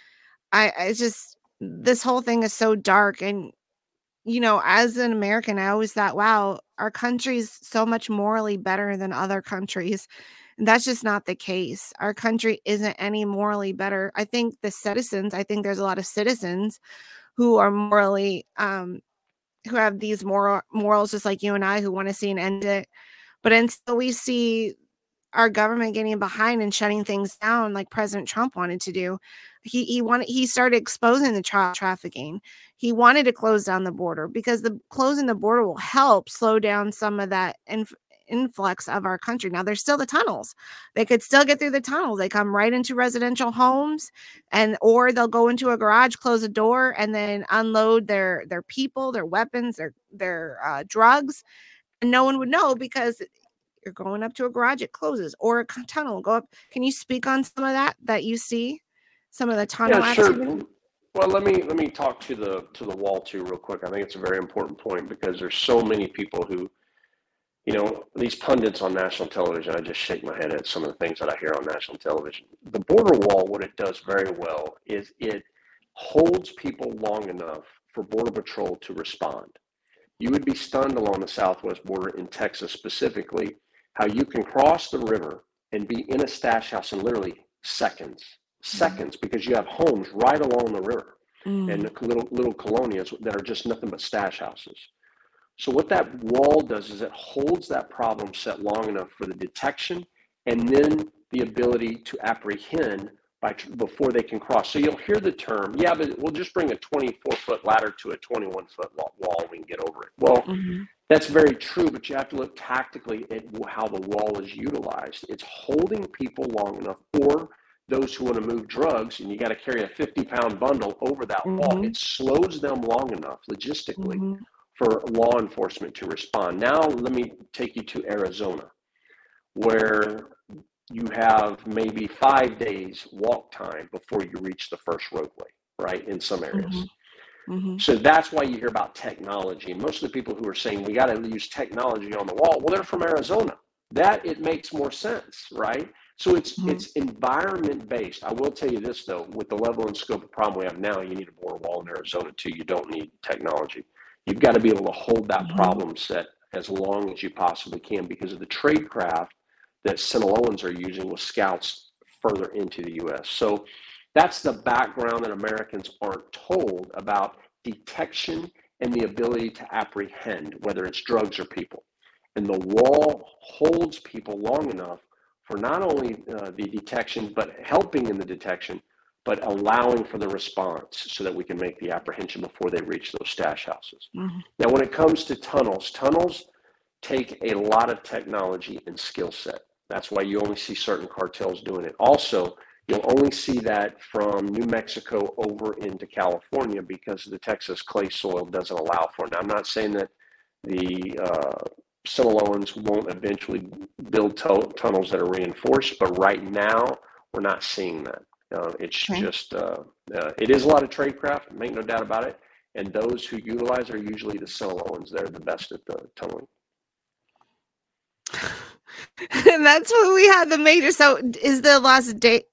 This whole thing is so dark. And, as an American, I always thought, wow, our country's so much morally better than other countries. And that's just not the case. Our country isn't any morally better. I think there's a lot of citizens who are morally, who have these morals just like you and I, who want to see an end to it. But until we see our government getting behind and shutting things down like President Trump wanted to do, he started exposing the child trafficking. He wanted to close down the border because closing the border will help slow down some of that influx of our country. Now there's still the tunnels. They could still get through the tunnels. They come right into residential homes, or they'll go into a garage, close a door, and then unload their people, their weapons, their drugs, and no one would know because you're going up to a garage, it closes, or a tunnel, go up. Can you speak on some of that you see, some of the tunnel activity? Sure. Well, let me talk to the wall too real quick. I think it's a very important point because there's so many people who, these pundits on national television, I just shake my head at some of the things that I hear on national television. The border wall, what it does very well is it holds people long enough for Border Patrol to respond. You would be stunned along the southwest border in Texas specifically, how you can cross the river and be in a stash house in literally seconds, because you have homes right along the river and little colonias that are just nothing but stash houses. So what that wall does is it holds that problem set long enough for the detection and then the ability to apprehend before they can cross. So you'll hear the term, yeah, but we'll just bring a 24-foot ladder to a 21-foot wall, we can get over it. Well, that's very true, but you have to look tactically at how the wall is utilized. It's holding people long enough, or those who want to move drugs, and you got to carry a 50-pound bundle over that wall. It slows them long enough logistically for law enforcement to respond. Now, let me take you to Arizona, where you have maybe 5 days walk time before you reach the first roadway, right, in some areas. So that's why you hear about technology. And most of the people who are saying we got to use technology on the wall, well, they're from Arizona. That it makes more sense, right? So it's environment based. I will tell you this though, with the level and scope of problem we have now, you need a border wall in Arizona too. You don't need technology. You've got to be able to hold that problem set as long as you possibly can because of the trade craft that Sinaloans are using with scouts further into the U.S. So that's the background that Americans aren't told about detection and the ability to apprehend, whether it's drugs or people. And the wall holds people long enough for not only the detection, but helping in the detection, but allowing for the response so that we can make the apprehension before they reach those stash houses. Now, when it comes to tunnels take a lot of technology and skill set. That's why you only see certain cartels doing it. Also, you'll only see that from New Mexico over into California because the Texas clay soil doesn't allow for it. Now, I'm not saying that the Sinaloans won't eventually build tunnels that are reinforced, but right now we're not seeing that. It's just, it is a lot of tradecraft, make no doubt about it. And those who utilize are usually the Sinaloans. They're the best at the tunneling. And that's what we had the major. So is the Las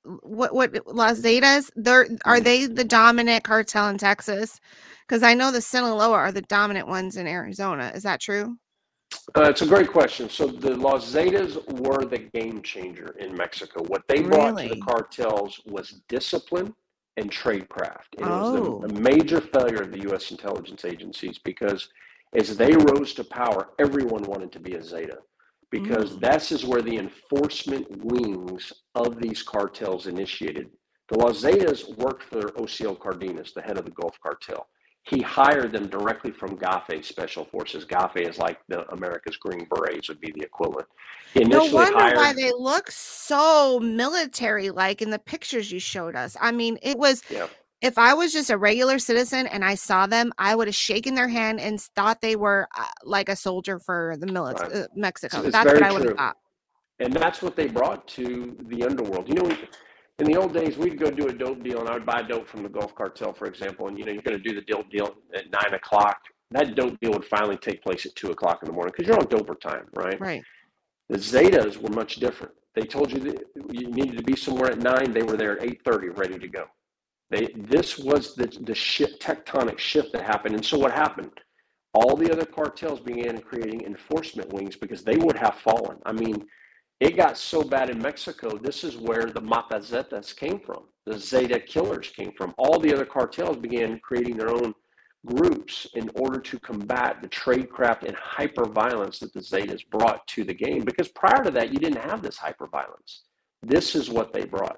Zetas, are they the dominant cartel in Texas? Because I know the Sinaloa are the dominant ones in Arizona. Is that true? It's a great question. So the Las Zetas were the game changer in Mexico. What they brought to the cartels was discipline and tradecraft. And it was a major failure of the U.S. intelligence agencies because as they rose to power, everyone wanted to be a Zeta. Because this is where the enforcement wings of these cartels initiated. The Las Zetas worked for Ociel Cardenas, the head of the Gulf Cartel. He hired them directly from GAFE Special Forces. GAFE is like the America's Green Berets would be the equivalent. No wonder why they look so military-like in the pictures you showed us. I mean, it was... Yeah. If I was just a regular citizen and I saw them, I would have shaken their hand and thought they were like a soldier for the military, Mexico. That's what I would have thought. And that's what they brought to the underworld. You know, in the old days, we'd go do a dope deal, and I would buy dope from the Gulf Cartel, for example. And, you know, you're going to do the dope deal at 9 o'clock. That dope deal would finally take place at 2 o'clock in the morning because you're on doper time, right? Right. The Zetas were much different. They told you that you needed to be somewhere at 9. They were there at 8:30, ready to go. This was the tectonic shift that happened. And so what happened? All the other cartels began creating enforcement wings because they would have fallen. I mean, It got so bad in Mexico, this is where the Mata Zetas came from. The Zeta killers came from. All the other cartels began creating their own groups in order to combat the tradecraft and hyper-violence that the Zetas brought to the game. Because prior to that, you didn't have this hyper-violence. This is what they brought.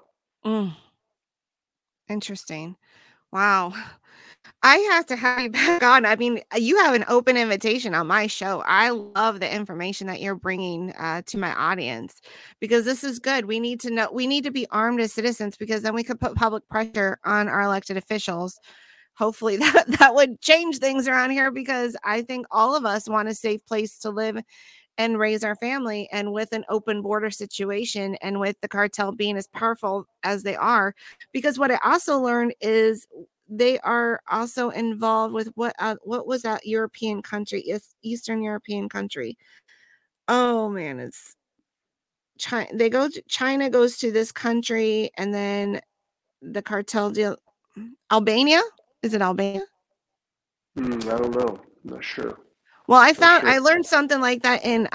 Interesting. Wow. I have to have you back on. I mean, you have an open invitation on my show. I love the information that you're bringing to my audience, because this is good. We need to know, we need to be armed as citizens, because then we could put public pressure on our elected officials. Hopefully that would change things around here, because I think all of us want a safe place to live and raise our family. And with an open border situation, and with the cartel being as powerful as they are, because what I also learned is they are also involved with what was that European country, Eastern European country. Oh man, it's China. China goes to this country, and then the cartel deal. Albania? Is it Albania? I don't know. I'm not sure. Well, I learned something like that in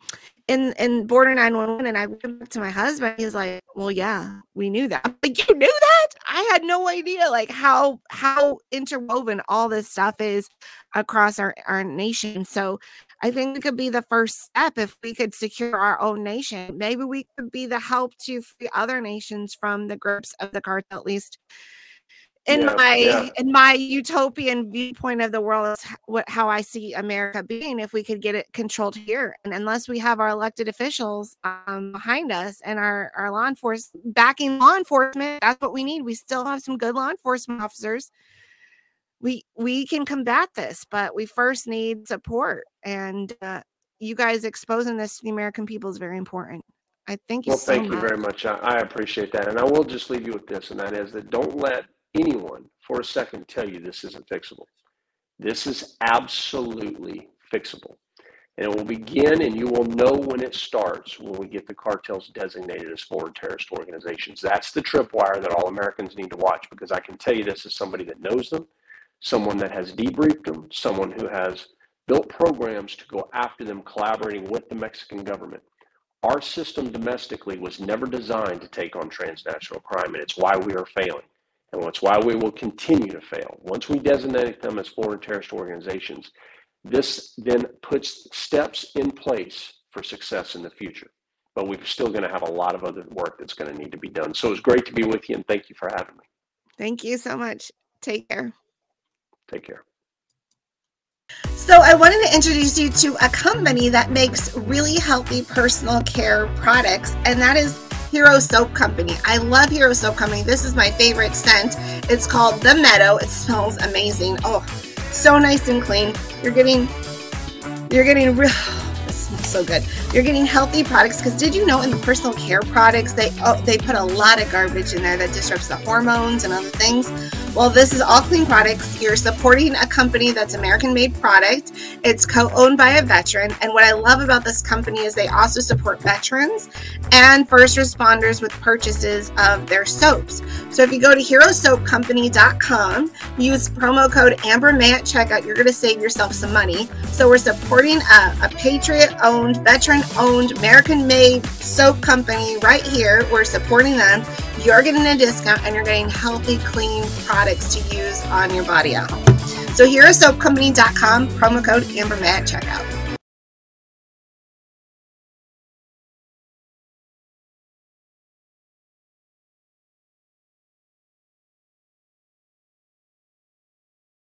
Border 911, and I went back to my husband. He's like, "Well, yeah, we knew that." I'm like, "You knew that?" I had no idea, like how interwoven all this stuff is across our nation. So I think it could be the first step if we could secure our own nation. Maybe we could be the help to free other nations from the grips of the cartel, at least. In my utopian viewpoint of the world, is how I see America being, if we could get it controlled here. And unless we have our elected officials behind us, and our law enforcement backing law enforcement, that's what we need. We still have some good law enforcement officers. We can combat this, but we first need support. And you guys exposing this to the American people is very important. I thank you so much. Thank you very much. I appreciate that. And I will just leave you with this, and that is that don't let anyone for a second tell you this isn't fixable. This is absolutely fixable. And it will begin, and you will know when it starts, when we get the cartels designated as foreign terrorist organizations. That's the tripwire that all Americans need to watch, because I can tell you this as somebody that knows them, someone that has debriefed them, someone who has built programs to go after them, collaborating with the Mexican government. Our system domestically was never designed to take on transnational crime, and it's why we are failing. And that's why we will continue to fail. Once we designate them as foreign terrorist organizations, this then puts steps in place for success in the future. But we're still going to have a lot of other work that's going to need to be done. So it's great to be with you, and thank you for having me. Thank you so much. Take care. Take care. So I wanted to introduce you to a company that makes really healthy personal care products, and that is Hero Soap Company. I love Hero Soap Company. This is my favorite scent. It's called The Meadow. It smells amazing. Oh, so nice and clean. You're getting real. This smells so good. You're getting healthy products, because did you know in the personal care products they put a lot of garbage in there that disrupts the hormones and other things? Well, this is all clean products. You're supporting a company that's American-made product. It's co-owned by a veteran. And what I love about this company is they also support veterans and first responders with purchases of their soaps. So if you go to herosoapcompany.com, use promo code AmberMay at checkout, you're going to save yourself some money. So we're supporting a Patriot-owned, veteran-owned, American-made soap company right here. We're supporting them. You're getting a discount, and you're getting healthy, clean products to use on your body at home. So herosoapcompany.com, promo code AmberMay at checkout.